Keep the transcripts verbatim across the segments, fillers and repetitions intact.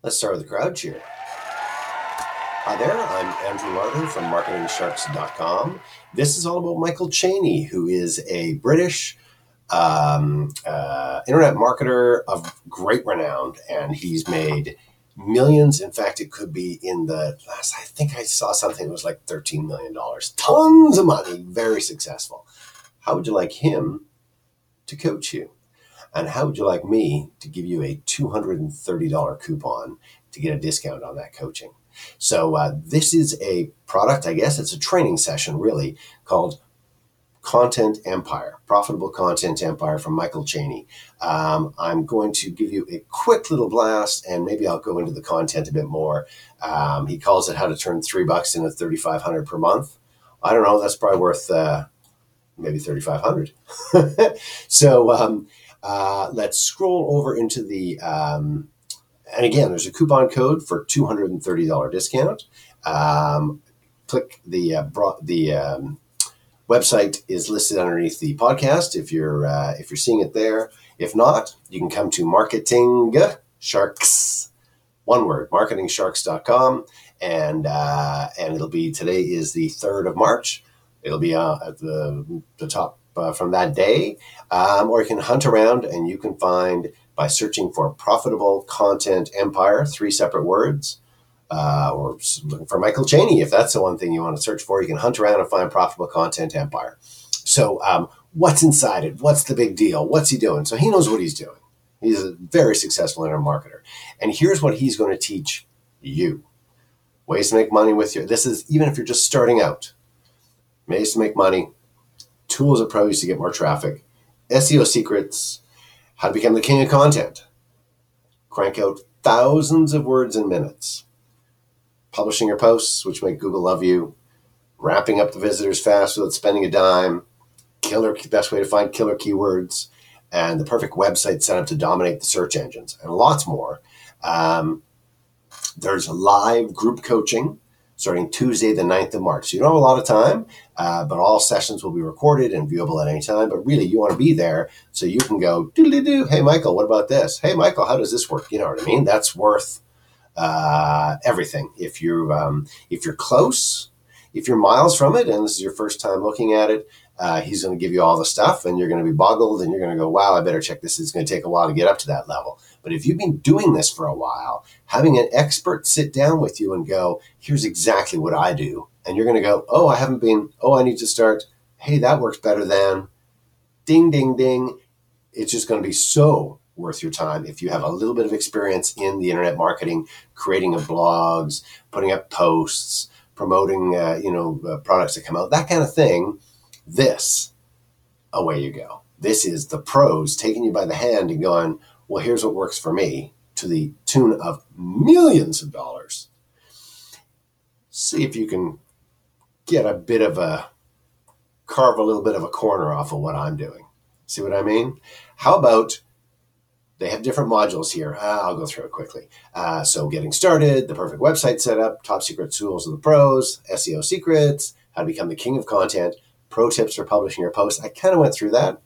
Let's start with the crowd cheer. Hi there, I'm Andrew Martin from marketing sharks dot com. This is all about Michael Cheney, who is a British um, uh, internet marketer of great renown, and he's made millions. In fact, it could be in the last, I think I saw something that was like thirteen million dollars. Tons of money, very successful. How would you like him to coach you? And how would you like me to give you a two hundred thirty dollars coupon to get a discount on that coaching? So uh, this is a product, I guess it's a training session really, called Content Empire, Profitable Content Empire from Michael Cheney. Um, I'm going to give you a quick little blast, and maybe I'll go into the content a bit more. Um, he calls it how to turn three bucks into thirty-five hundred per month. I don't know, that's probably worth uh, maybe thirty-five hundred. So um, uh, let's scroll over into the... Um, And again, there's a coupon code for two hundred thirty dollars discount. Um, click the uh, bro- the um, website is listed underneath the podcast if you're uh, if you're seeing it there. If not, you can come to Marketing Sharks, one word, marketing sharks dot com, and uh, and it'll be today is the third of March. It'll be uh, at the the top uh, from that day, um, or you can hunt around and you can find, by searching for Profitable Content Empire, three separate words, uh, or looking for Michael Cheney, if that's the one thing you want to search for, you can hunt around and find Profitable Content Empire. So um, what's inside it? What's the big deal? What's he doing? So he knows what he's doing. He's a very successful internet marketer. And here's what he's going to teach you. Ways to make money with your, this is, even if you're just starting out, ways to make money, tools and pros to get more traffic, S E O secrets, how to become the king of content, crank out thousands of words in minutes, publishing your posts, which make Google love you, ramping up the visitors fast without spending a dime, killer best way to find killer keywords, and the perfect website set up to dominate the search engines, and lots more. Um, there's live group coaching starting Tuesday, the ninth of March. So you don't have a lot of time, uh, but all sessions will be recorded and viewable at any time. But really, you want to be there so you can go, doo-doo-doo, hey, Michael, what about this? Hey, Michael, how does this work? You know what I mean? That's worth uh, everything. If you're, um, if you're close, if you're miles from it, and this is your first time looking at it, uh, he's going to give you all the stuff, and you're going to be boggled, and you're going to go, wow, I better check this. It's going to take a while to get up to that level. But if you've been doing this for a while, having an expert sit down with you and go, here's exactly what I do. And you're going to go, oh, I haven't been, oh, I need to start. Hey, that works better than ding, ding, ding. It's just going to be so worth your time if you have a little bit of experience in the internet marketing, creating of blogs, putting up posts, promoting, uh, you know, uh, products that come out, that kind of thing. This, away you go. This is the pros taking you by the hand and going, well, here's what works for me, to the tune of millions of dollars. See if you can get a bit of a, carve a little bit of a corner off of what I'm doing. See what I mean? How about, they have different modules here. Uh, I'll go through it quickly. Uh, so getting started, the perfect website setup, top secret tools of the pros, S E O secrets, how to become the king of content, pro tips for publishing your posts. I kind of went through that.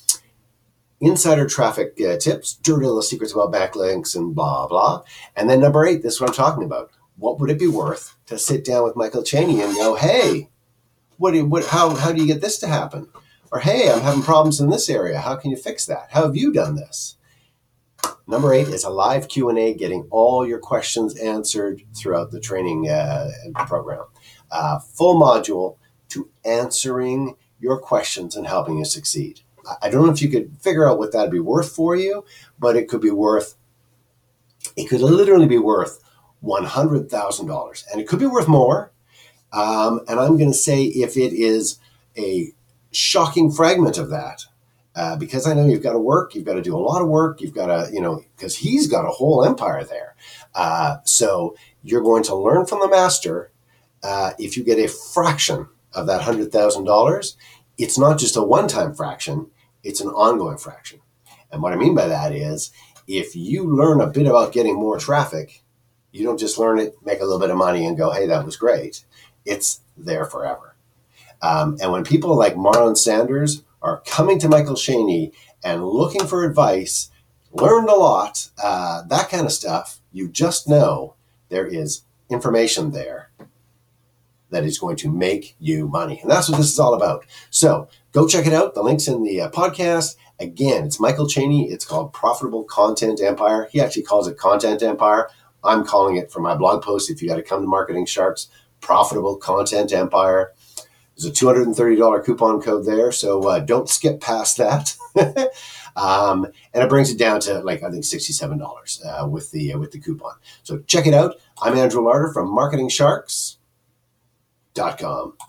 Insider traffic uh, tips, dirty little secrets about backlinks and blah, blah. And then number eight, this is what I'm talking about. What would it be worth to sit down with Michael Cheney and go, hey, what, do, what, how, how do you get this to happen? Or, hey, I'm having problems in this area. How can you fix that? How have you done this? Number eight is a live Q and A, getting all your questions answered throughout the training uh, program. Uh, full module to answering your questions and helping you succeed. I don't know if you could figure out what that'd be worth for you, but it could be worth, it could literally be worth one hundred thousand dollars. And it could be worth more. Um, and I'm going to say if it is a shocking fragment of that, uh, because I know you've got to work, you've got to do a lot of work, you've got to, you know, because he's got a whole empire there. Uh, so you're going to learn from the master. Uh, if you get a fraction of that one hundred thousand dollars, it's not just a one-time fraction, it's an ongoing fraction. And what I mean by that is, if you learn a bit about getting more traffic, you don't just learn it, make a little bit of money and go, hey, that was great. It's there forever. Um, and when people like Marlon Sanders are coming to Michael Cheney and looking for advice, learned a lot, uh, that kind of stuff, You just know there is information there that is going to make you money. And that's what this is all about. So go check it out. The link's in the uh, podcast. Again, it's Michael Cheney. It's called Profitable Content Empire. He actually calls it Content Empire. I'm calling it, for my blog post, if you got to come to Marketing Sharks, Profitable Content Empire. There's a two hundred thirty dollars coupon code there, so uh, don't skip past that. um, and it brings it down to, like, I think sixty-seven dollars uh, with the uh, with the coupon. So check it out. I'm Andrew Larder from Marketing Sharks dot com.